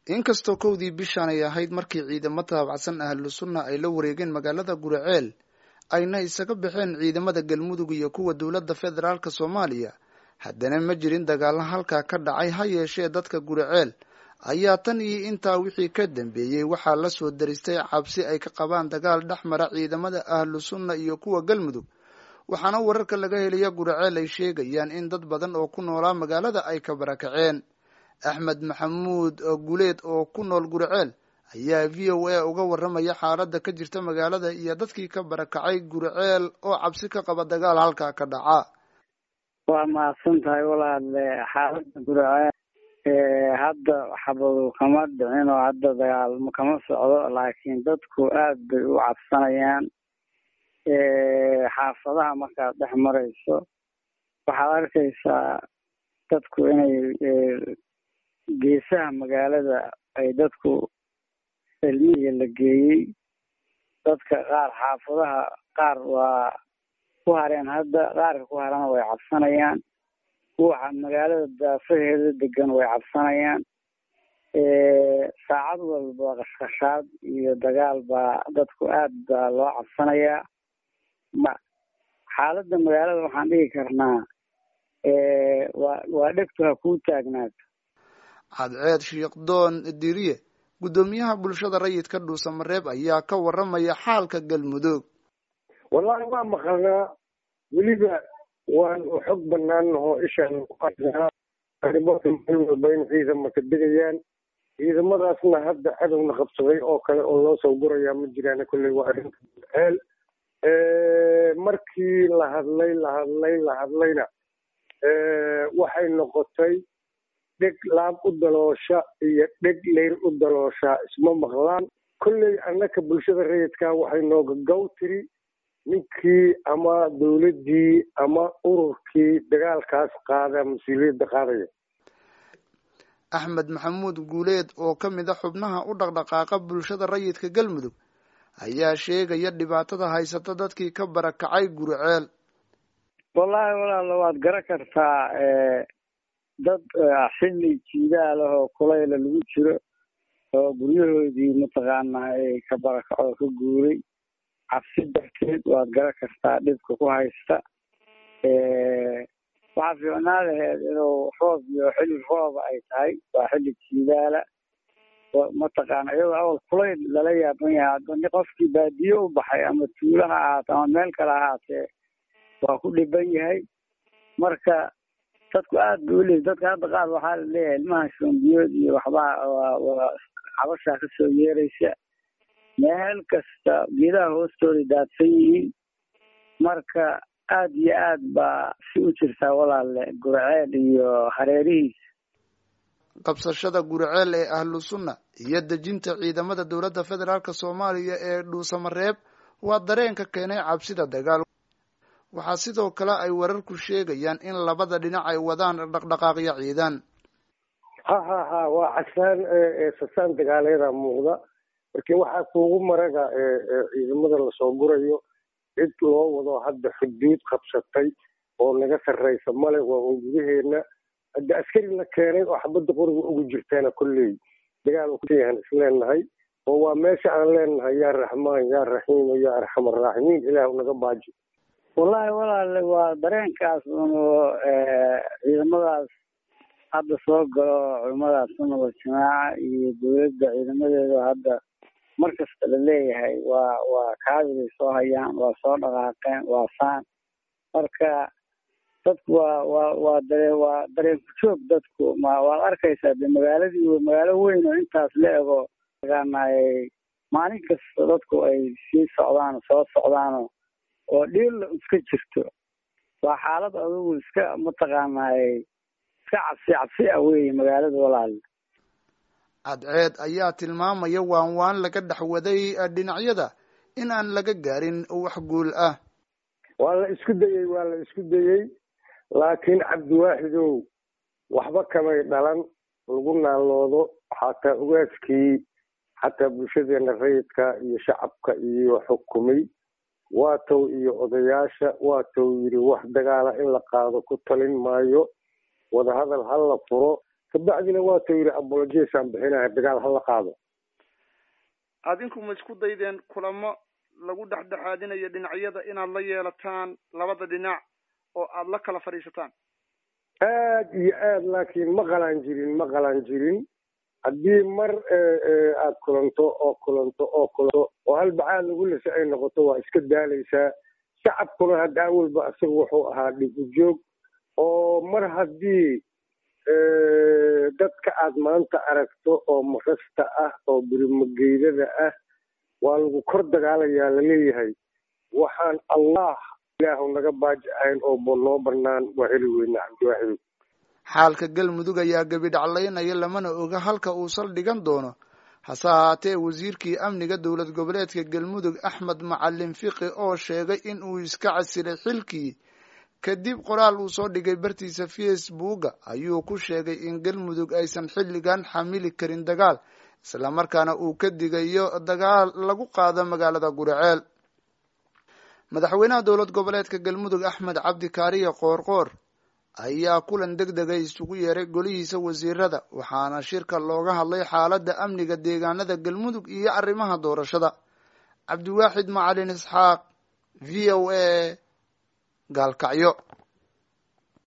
inkastoo kowdii bishaan ay ahayd markii ciidamo taabacsan ahlu sunna ay la wareegeen magaalada Guriceel ayna isaga baxeen ciidamada galmudug iyo kuwa dowladda federaalka Soomaaliya haddana ma jirin dagaal halka ka dhacay ha yeeshee dadka Guriceel ayaa tan iyo intaa wixii ka dambeeyay waxaa la soo daristay cabsi ay ka qabaan dagaal dhexmara ciidamada ahlu sunna iyo kuwa galmudug waxaana wararka laga helaya Guriceel ay sheegayaan in dad badan oo ku noolaa magaalada ay ka barakaceen Axmed Maxamuud Guuleed oo ku nool Guriceel ayaa VOA uga waramaya xaaladda ka jirta magaalada iyo dadkii ka barakacay Guriceel oo cabsi ka qaba dagaal halka ka dhaca. Waa maasantahay walaal xaaladda Guriceel hadda xabadu kama dhicin oo hadda dagaal ma kama socdo laakiin dadku aad bay u cabsanayaan xaafadaha markaad dhex marayso waxaad arkaysaa dadku inay geesaha magaalada ay dadku ilmihiisa la geeyey dadka qaar xaafadaha qaar waa ku hareen hadda qaarka ku harana way cabsanayaan kuwa magaalada daafaheeda degan way cabsanayaan saacad walba qashqashaad iyo dagaal baa dadku aad baa loo cabsanayaa xaaladda magaalada waxaan dhigi karnaa waa dhegtu ha kuu taagnaato. Cadceed Sheekh Doon Diriye gudoomiyaha bulshada rayidka Dhuusamareeb ayaa ka waramaya xaalka Galmudug. Wallahi waa maqalnaa weliba waan u xog banaan oo ishaan ku qadnaa arrimaha bayn ciidamada ka digayaan ciidamadaasna hadda cadawna qabsaday oo kale oo loo soo guraya ma jiraan kulli waa arrin hel markii la hadlayna waxay noqotay dheg laab u daloosha iyo dheg leyr u daloosha isma maqlaan kulley annaka bulshada rayidka waxay nooga gowtiri ninkii ama dowladdii ama ururkii dagaalkaas qaada mas-uuliyadda qaadaya. Axmed Maxamuud Guuleed oo ka mid ah xubnaha u dhaqdhaqaaqa bulshada rayidka Galmudug ayaa sheegaya dhibaatada haysata dadkii ka barakacay Guriceel. Wallahi walaal waad garan kartaa dad xilli jiidaal oo kulayl lagu jiro oo guryahoodii mataqaanaa ay ka barakaco ka guuray cabsi darteed waad garan kartaa dhibka ku haysta waxaa fiicnaa laheed inuu roob iyo xilli roob ay tahay waa xilli jiidaala mataqaana iyadoo awal kulayl lala yaaban yahay qofkii baadiye u baxay ama tuulo ha ahaatee ama meel kale ha ahaatee waa ku dhiban yahay marka dadku aad buu leeyahay dadka hadda qaar waxaa la leeyahay ilmaha shombiyood iyo waxbaa xabashaa ka soo yeeraysa meel kasta geedaha hoostooda daadsan yihiin marka aad iyo aad baa si u jirtaa walaalle Guriceel iyo hareerihiisa. Qabsashada Guriceel ee ahlu sunna iyo dejinta ciidamada dowladda federaalka Soomaaliya ee Dhuusamareeb waa dareenka keenay cabsida dagaal. Waxaa sidoo kale ay wararku sheegayaan in labada dhinac ay wadaan dhaqdhaqaaqyo ciidan. waa casaan dagaaleeda muuqda markii waxaa kuugu maraga ciidamada la soo gurayo cid loo wado hadda xuduud qabsatay oo naga sarreysa male waa gudaheena hadda askari la keenay oo xabadda qoriga ugu jirtaana kulley dagaal ku yahan isleenahay oo waa meesha aan leenahay yaa raxmaan yaa raxiim yaa arxamar raaximiin ilaahu naga baaji. Wallahi walaal waa dareenkaas oo ciidamadaas hadda soo galo culimada sunna wal jamaa iyo dowladda ciidamadeeda hadda markasta la leeyahay waa kaadida soo hayaan waa soo dhaqaaqeen waa saan marka dadku waa dareen ku joog dadku waad arkaysaa de magaaladii magaalo weyn oo intaas la ego maalin kasta dadku ay sii socdaan soo socdaan oo dhiil iska jirto waa xaalad adigu iska mataqaanaa iska cabsi weeye magaalada walaal. Cadceed ayaa tilmaamaya waan laga dhaxwaday dhinacyada in aan laga gaarin wax guul ah. waa la isku dayay laakiin Cabdiwaaxidow waxba kamay dhalan lagu naaloodo xataa ugaaskii xataa bulshadeena rayidka iyo shacabka iyo xukumay waatow iyo odayaasha waatow yiri wax dagaala in la qaado ku talin maayo wadahadal hal la furo kabacdina waata yidhi abolojesaan bixinahay dagaal hala qaado. adinku ma isku daydeen kulamo lagu dhexdhexaadinayo dhinacyada inaad la yeelataan labada dhinac oo aad la kala fadhiisataan? aad iyo aad, laakiin ma qalan jirin haddii mar aad kulanto oo hal bacaad lagu lisa ay noqoto waa iska daalaysaa. shacabkuna hadda awalba isaga wuxuu ahaa dhib u joog, oo mar haddii dadka aad maanta aragto oo marasta ah oo birimageydada ah waa lagu kor dagaalayaa laleeyahay. waxaan ilaahu naga baaji ahayn oo noo banaan waa heli weyna cabdiwaaxid. xaalka galmudug ayaa gebi dhaclaynaya, lamana oga halka uu saldhigan doono. hase ahaatee wasiirkii amniga dowlad goboleedka galmudug Axmed Macalin Fiqi oo sheegay in uu iska casilay xilkii kadib qoraal uu soo dhigay bartiisa Facebook ayuu ku sheegay in galmudug aysan xilligan xamili karin dagaal, isla markaana uu ka digayo dagaal lagu qaado magaalada Guriceel. madaxweynaha dowlad goboleedka galmudug Axmed Cabdi Kaariye Qoorqoor ayaa kulan degdegay isugu yeeray golihiisa wasiirada, waxaana shirka looga hadlay xaaladda amniga deegaanada galmudug iyo arrimaha doorashada. Cabdiwaaxid Macalin Isxaaq, VOA, Gaalkacyo.